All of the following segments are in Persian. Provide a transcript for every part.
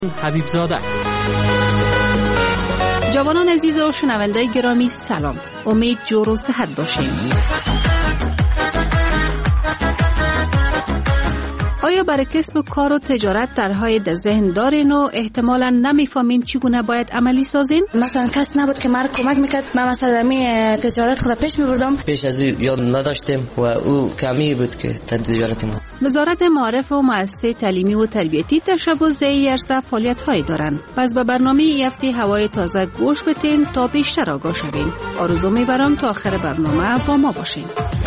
حبیب زاده. جوانان عزیز و شنوندای گرامی سلام. امید جور و صحت باشین. آیا برای کسب کار و تجارت طرح‌های در ذهن دارین و احتمالاً نمی‌فهمین چگونه باید عملی سازین؟ مثلا کس نبود که مرا کمک میکرد. من مثلا تجارت خود پیش می‌بردم. پیش از او یاد نداشتیم و او کمی بود که تجارت ما. وزارت معارف و مؤسسه تعلیمی و تربیتی تشبث دهی عرصه فعالیت‌هایی دارند. پس به برنامه این هفته هوای تازه گوش بدین تا بیشتر آگاه شوین. آرزو می‌برم تا آخر برنامه با ما باشین.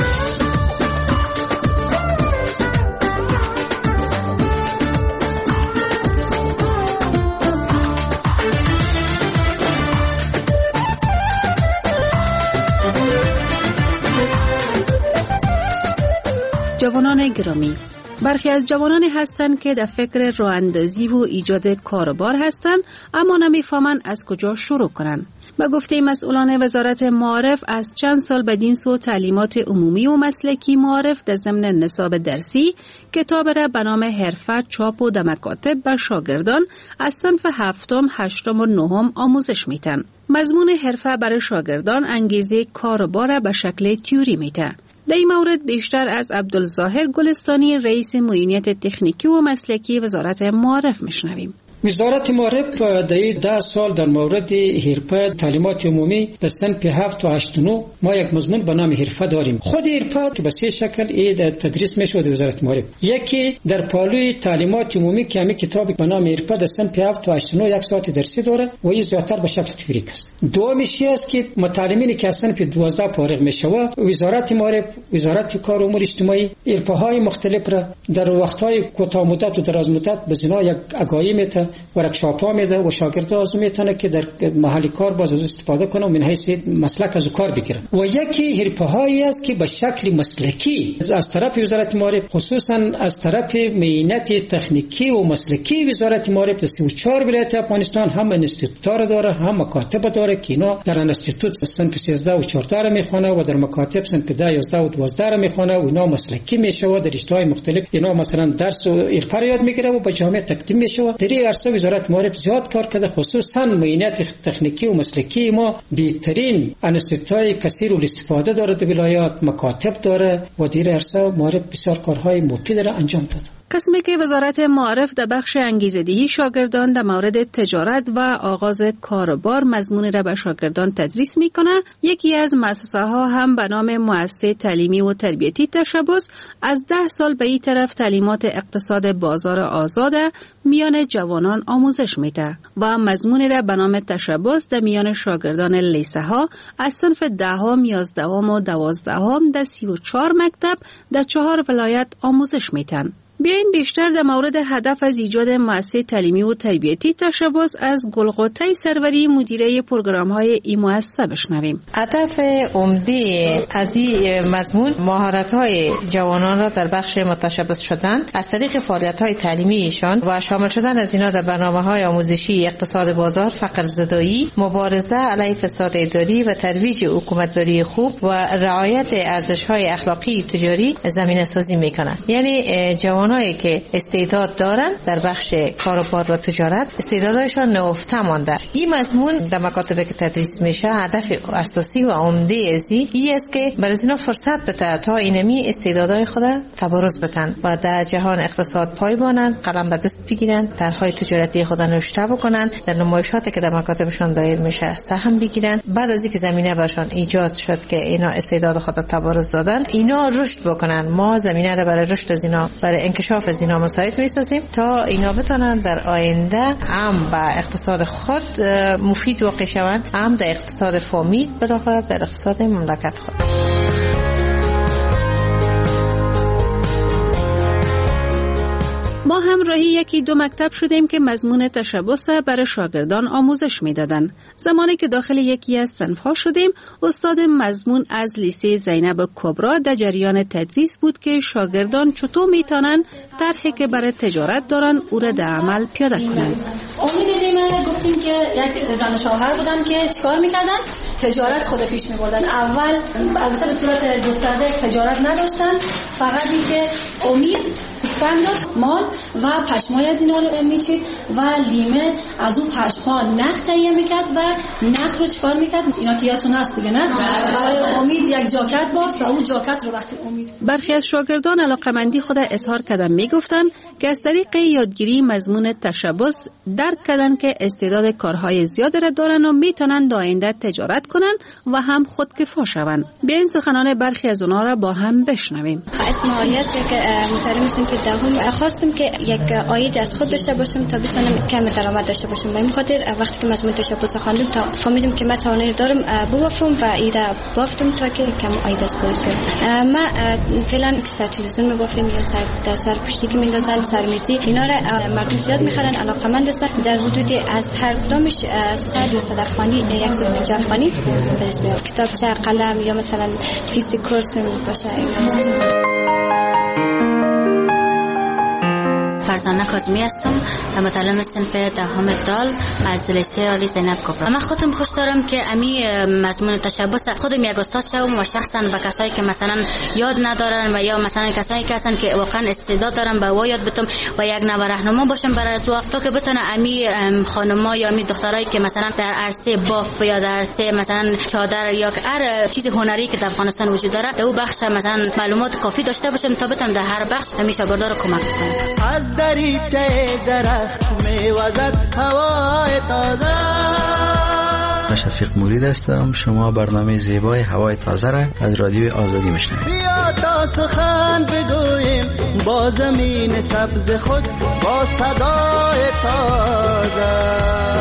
جوانان گرامی، برخی از جوانانی هستند که در فکر راه‌اندازی و ایجاد کاروبار هستند اما نمی‌فهمند از کجا شروع کنند. به گفته مسئولان وزارت معارف از چند سال بدین سو تعلیمات عمومی و مسلکی معارف در ضمن نصاب درسی کتاب را به نام حرفه چاپ و در مکاتب به شاگردان از صنف هفتم، هشتم و نهم آموزش میدن. مضمون حرفه برای شاگردان انگیزه کاروبار به شکل تئوری میده. در این مورد بیشتر از عبدالظاهر گلستانی رئیس معینیت تکنیکی و مسلکی وزارت معارف میشنویم. وزارت معارف در 10 سال در مورد حرفه تعلیمات عمومی در صنف 7 و 8 و 9 ما یک مضمون به نام حرفه داریم. خود حرفه که به سه شکل تدریس میشه در وزارت معارف. یکی در پالوی تعلیمات عمومی که همین کتاب به نام حرفه در صنف 7 و 8 و 9 یک ساعت درسی داره و این زیاتر به شکل تئوریک است. دومیش است که متعلمینی که از صنف 12 فارغ میشه وزارت معارف، وزارت کار و امور اجتماعی حرفه های مختلف را در وقت‌های کوتاه مدت و دراز مدت به زنا یک آگاهی میده، ورکشاپ ها میده و شاگردها از میتونه که در محل کار باز از استفاده کنه و من حیث مسلک از کار بگیرن. و یکی حرفه هایی است که به شکل مسلکی از طرف وزارت معارف، خصوصا از طرف معینت تکنیکی و مسلکی وزارت معارف در 34 ولایت افغانستان هم انستیتوت داره، هم مکاتب داره که اینا در انستیتوت صنف 13 و 14 را میخونه و در مکاتب صنف 10، 11 و 12 را میخونه و اینا مسلکی میشه و در رشته‌های مختلف اینا مثلا درس و حرفه یاد میگیره و به جامعه تقدیم میشه. در این عرصه وزارت معارف زیاد کار کرده، خصوصا معینت تکنیکی و مسلکی ما بهترین انستیتوت‌های کثیر الاستفاده داره در ولایات، مکاتب داره و در عرصه معارف بسیار کارهای مفید داره انجام داده. قسمی که وزارت معارف در بخش انگیزه‌دهی شاگردان در مورد تجارت و آغاز کاروبار مضمون را به شاگردان تدریس میکنه، یکی از مؤسسه‌ها هم به نام مؤسسه تعلیمی و تربیتی تشبث از 10 سال به این طرف تعلیمات اقتصاد بازار آزاد میان جوانان آموزش میده و مضمون را به نام تشبث در میان شاگردان لیسه ها از صنف 10ام، 11ام و 12ام در 34 مکتب در 4 ولایت آموزش میدن. بیاین بیشتر در مورد هدف از ایجاد مؤسسه تعلیمی و تربیتی تشبث از گلغوته سروری مدیره پروگرام‌های این مؤسسه بشنویم. هدف عمده از این مضمون مهارت‌های جوانان را در بخش متشبث شدن از طریق فعالیت‌های تعلیمی ایشان و شامل شدن از اینا در برنامه‌های آموزشی اقتصاد بازار، فقر زدایی، مبارزه علیه فساد اداری و ترویج حکومتداری خوب و رعایت ارزش‌های اخلاقی تجاری زمینه‌سازی می‌کنند. یعنی جوانانی که استعداد دارن در بخش کاروبار و تجارت استعدادشان نهفته مانده. این مضمون در مکاتب که تدریس میشه هدف اساسی و عمده ازی این است که برای اینا فرصت بده تا اینمی استعدادهای خود تبارز بدن و در جهان اقتصاد پایبانن، قلم به دست بگیرن، طرحهای تجارتی خود نوشته بکنن، در نمایشاتی که در مکاتبشان دایر میشه سهم بگیرن. بعد از اینکه زمینه برشان ایجاد شد که اینا استعداد خود تبارز دادن، اینا رشد بکنن. ما زمینه را برای رشد از اینا، برای انکشاف از اینا مساعد می‌سازیم تا اینا بتونن در آینده هم به اقتصاد خود مفید واقع شوند، هم در اقتصاد فامیل بالاخره در اقتصاد مملکت خود. ما همراهی یکی دو مکتب شدیم که مضمون تشبث برای شاگردان آموزش میدادن. زمانی که داخل یکی از صنف‌ها شدیم، استاد مضمون از لیسه زینب کبرا در جریان تدریس بود که شاگردان چطور میتونن طرحی که برای تجارت دارن او را در عمل پیاده کنن. امید گفتیم که یک زن شوهر بودن که چیکار میکردن؟ تجارت خود پیش میبردن. البته به صورت گسترده تجارت نداشتن، فقط اینکه امید تفنگ داشت، مال و پشمای از اینا رو میچید و لیمه از اون پشما نخ تهیه میکرد و نخ رو چکار میکرد؟ اینا که یادتون هست دیگه نه؟ برای امید یک جاکت باست و اون جاکت رو وقتی امید. برخی از شاگردان علاقمندی خود اظهار کردن میگفتند که از طریق یادگیری مضمون تشبث درک کردن که استعداد کارهای زیاد را دارن و میتونن در آینده تجارت کنن و هم خودکفا شوند. بیاین سخنان برخی از اونها را با هم بشنویم. اسم آیه است که مطالعه می‌کنم که دهم خواستم که یک آیه از خود داشته باشم تا بتونم کم درآمد داشته باشم. به این خاطر وقتی که مضمون تشبث خواندم تا فهمیدم که من توانایی دارم بوافم و ایده بافتم تا که کم آیه از خودش. ما فعلا سر تلویزیون می‌بافیم یا سر پشتی که میندازن سرمیزی اینا را مردم زیاد می‌خرن، علاقه‌مند هستن. در حدود از هر کدامش 100 یا 100 افغانی 150 افغانی کتاب چه قلم یا مثلا فیزیک کورس باشه. فرزانه کاظمی هستم، متعلم صنف دهم دال از لیسه عالی زینب کبرا. من خودم خوش دارم که امی مضمون تشبث خودم یک استاد شوم و شخصا به کسایی که مثلا یاد ندارن و یا مثلا کسایی که هستن که واقعا استعداد دارن به او یاد بتم و یک نوع راهنما باشم برای از وقتا که بتونه امی خانم‌ها یا امی دخترایی که مثلا در عرصه باف یا در عرصه مثلا چادر یا هر چیز هنری که در افغانستان وجود داره در اون بخش مثلا معلومات کافی داشته باشم تا بتونم در هر بخش امی شاگردان رو کمک کنم. از دریچه درخت میوزد هوای تازه. شفیق مرید هستم. شما برنامه زیبای هوای تازه را از رادیوی آزادی میشنوید. بیا تا سخن بگوییم با زمین سبز خود با صدای تازه.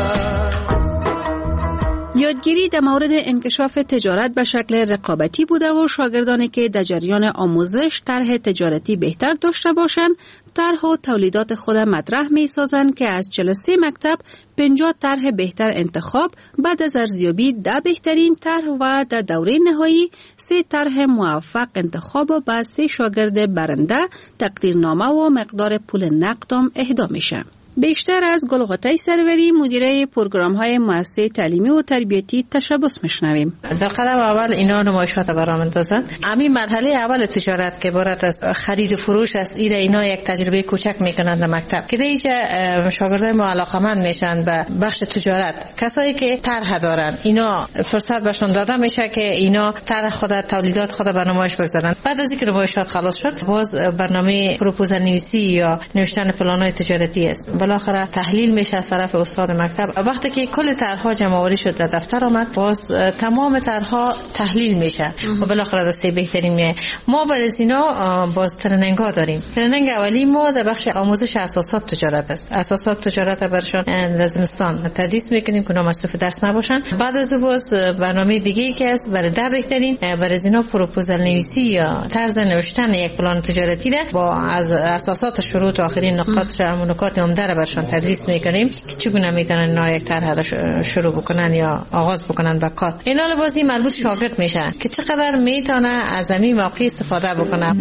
یادگیری در مورد انکشاف تجارت به شکل رقابتی بوده و شاگردانی که در جریان آموزش طرح تجارتی بهتر داشته باشند طرح و تولیدات خود مطرح می سازند که از 43 مکتب 50 طرح بهتر انتخاب، بعد از ارزیابی 10 بهترین طرح و در دوره نهایی 3 طرح موفق انتخاب و بعد 3 شاگرد برنده تقدیرنامه و مقدار پول نقدم اهدا میشه. بیشتر از گلغاته سروری مدیره پروگرام‌های مؤسسه تعلیمی و تربیتی تشبث میشنویم. در قدم اول اینا نمایشات برام اندازن. همین مرحله اول تجارت که عبارت از خرید و فروش است، اینا یک تجربه کوچک میکنند در مکتب که دیگه شاگردای ما علاقه‌مند میشن به بخش تجارت. کسایی که طرح دارن اینا فرصت بهشون داده میشه که اینا طرح خود تولیدات خود به نمایش بگذارن. بعد از اینکه نمایشات خلاص شد باز برنامه پروپوزال نویسی یا نوشتن پلان‌های تجارتی است. بالاخره تحلیل میشه از طرف استاد مکتب. وقتی که کل طرح‌ها جمع‌آوری شد در دفتر آمد باز تمام طرح‌ها تحلیل میشه و بالاخره دسته بهترین میه. ما برای اینا باز ترنینگ‌ها داریم. ترنینگ اولی ما در بخش آموزش اساسات تجارت است. اساسات تجارت برشون در زمستان تدریس میکنیم که اونا مصروف درس نباشن. بعد از باز برنامه دیگه‌ای که است برای در بهترین برای اینا پروپوزال نویسی یا طرز نوشتن یک پلان تجارتی را با از اساسات شروع تا آخرین نقاط نکات عمده برشون تدریس میکنیم که چگونه میتونن اینا یک طرح شروع بکنن یا آغاز بکنن به کار. اینا لبازی مربوط شاگرد میشه که چقدر میتونه از همین موقع استفاده بکنه.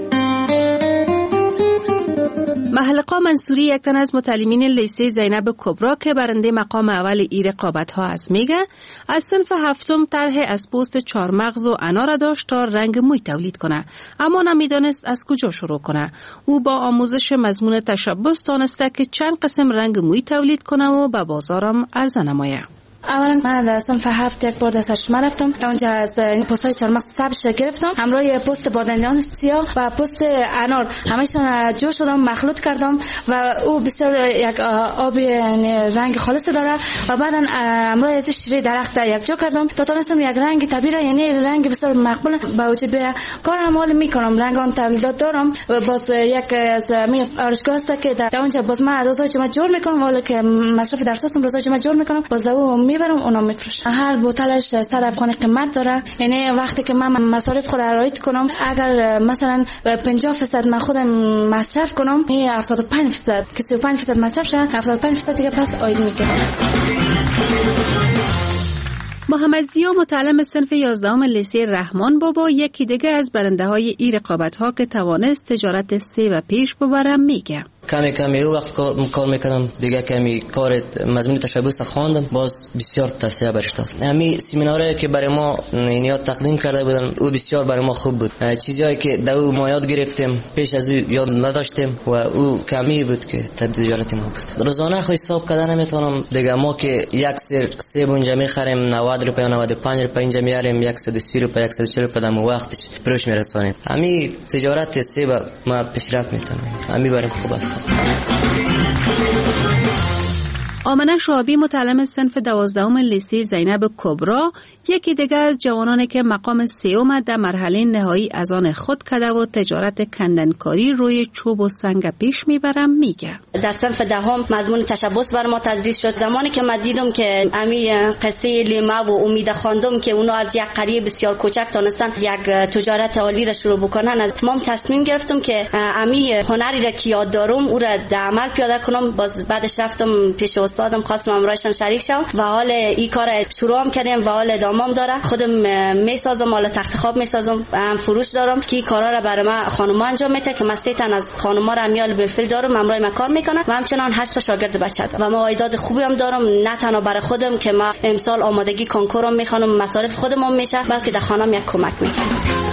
محلقا منصوری یک تن از متعلمین لیسه زینب کبرا که برنده مقام اول ای رقابت ها است میگه از صنف هفتم طرح از پوست چارمغز و انار داشت تا رنگ موی تولید کنه اما نمیدانست از کجا شروع کنه. او با آموزش مضمون تشبث تانسته که چند قسم رنگ موی تولید کنه و به بازارم عرضه نمایه. اولا من در صنف 7 یک بار در سرچشمه رفتم، اونجا از پوستای چارمغز سبز گرفتم همراه پوست بادمجان سیاه و پوست انار همشون جور شدم مخلوط کردم و او بسیار یک آب رنگ خالص داره و بعدا همراه از شیره درخت یک جا کردم تا تونستم یک رنگ طبیعی یعنی رنگ بسیار مقبول به وجود بیاد. کارم حال میکنم رنگ آن تولیدات دارم و باز یک از می آرایشگاه است که در اونجا باز من روزای جمعه جور میکنم ولی که مصرف درساتم روزای جمعه جور میکنم باز او میبرم اونا میفروشم. هر بوتلش 100 افغانی قیمت داره، یعنی وقتی که من مصارف خود رعایت کنم اگر مثلا 50% من خودم مصرف کنم این 75% که 35% مصرف شد 75% دیگه پس آید میگیرم. محمد زیا متعلم صنف 11 لیسه رحمان بابا یکی دیگه از برنده های ای رقابت ها که توانست تجارت سیب پیش ببرم میگه. کمی او وقت کار میکردم دیگه، کمی کار مضمون تشبث خواندم، باز بسیار توصیه برش داد. همین سمیناری که برای ما اینیا تقدیم کرده بودن او بسیار برای ما خوب بود. چیزایی که در او ما یاد گرفتیم پیش از او یاد نداشتیم و او کمی بود که تجارت ما بود. روزانه خو حساب کردن نمیتونم دیگه. ما که یک سیب اونجا میخریم 90 روپیه 95 روپیه، اینجا میاریم 130 روپیه 140 روپیه در وقتش فروش میرسونیم. همین تجارت سیب ما پیشرفت میتونیم، همین برای خوب است. آمنه شعابی متعلم صنف 12 لیسه زینب کبرا، یکی دیگر از جوانانی که مقام سیوم در مرحله نهایی از آن خود کرده و تجارت کندنکاری روی چوب و سنگ پیش میبرم میگه. در صنف دهم مضمون تشبث بر ما تدریس شد. زمانی که من دیدم که امی قصه لیما و امید خواندم که اونا از یک قریه بسیار کوچک تونستن یک تجارت عالی را شروع بکنن، از ما تصمیم گرفتم که امی هنری را که یاد دارم او را در عمل پیاده کنم. باز بعدش رفتم پیش استادم، خواستم امرایشان شریک شم و حال این کار شروع هم کردیم و حال ادامه داره. خودم میسازم، حالا تخت خواب میسازم، فروش دارم که این کارا را برای ما خانوما انجام میده که من 3 تن از خانوما را امیال بالفعل دارم، امرای ما کار میکنن و همچنان 8 تا شاگرد بچه دارم و ما ایداد خوبی هم دارم، نه تنها برای خودم که ما امسال آمادگی کنکورم میخوانم، مصارف خودم میشه، بلکه در خانم یک کمک میکنم.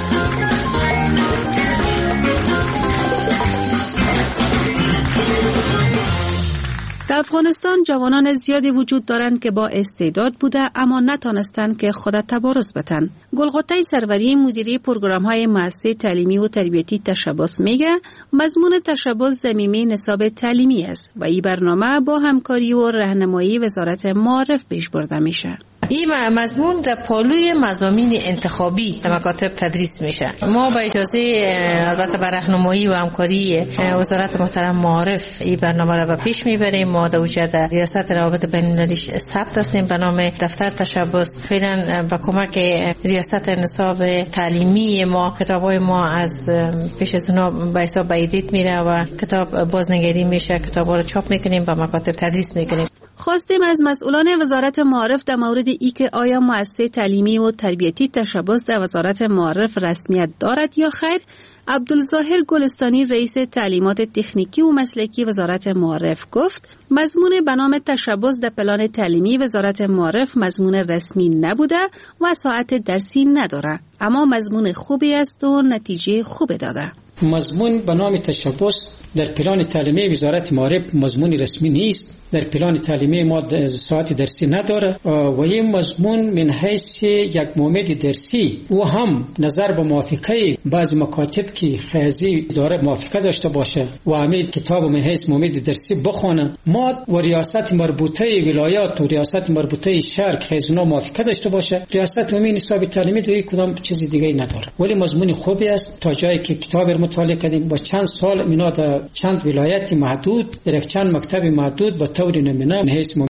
در افغانستان جوانان زیادی وجود دارند که با استعداد بوده اما نتانستند که خود تبارز بتن. گلغوته سروری مدیری پروگرام‌های مؤسسه تعلیمی و تربیتی تشبث میگه مضمون تشبث ضمیمه نصاب تعلیمی است و این برنامه با همکاری و راهنمایی وزارت معارف پیش برده میشه. این مضمون در پالوی مضامین انتخابی در مکاتب تدریس میشه. ما با اجازه البته بر راهنمایی و همکاری وزارت محترم معارف این برنامه را به پیش میبریم. ما در وجود ریاست روابط بین‌المللی ثبت هستیم به نام دفتر تشبث. فعلا با کمک ریاست نصاب تعلیمی ما کتابای ما از پیش از اونا به حساب ایدیت میره و کتاب بازنگری میشه، کتابا رو چاپ میکنیم و مکاتب تدریس میکنیم. خواستیم از مسئولان وزارت معارف در مورد ای که آیا مؤسسه تعلیمی و تربیتی تشبث در وزارت معارف رسمیت دارد یا خیر. عبدالظاهر گلستانی رئیس تعلیمات تکنیکی و مسلکی وزارت معارف گفت مضمون به نام تشبث در پلان تعلیمی وزارت معارف مضمون رسمی نبوده و ساعت درسی نداره، اما مضمون خوبی است و نتیجه خوب داده. مضمون به نام تشبث در پلان تعلیمی وزارت معارف مضمون رسمی نیست. در پلان تعلیمی ما ساعت درسی نداره و این مضمون من حیث یک مومد درسی و هم نظر به موافقه بعض مکاتب که خیزی داره موافقه داشته باشه و همین کتاب من حیث مومد درسی بخونه، ما و ریاست مربوطه ولایات و ریاست مربوطه شهر خیزنا موافقه داشته باشه، ریاست عمومی نصاب تعلیمی دوی کدام چیز دیگه نداره. ولی مضمون خوبی است. تا جایی که کتاب مطالعه کردیم با چند سال اینا در چند ولایت محدود در چند مکتب محدود با طور نمونه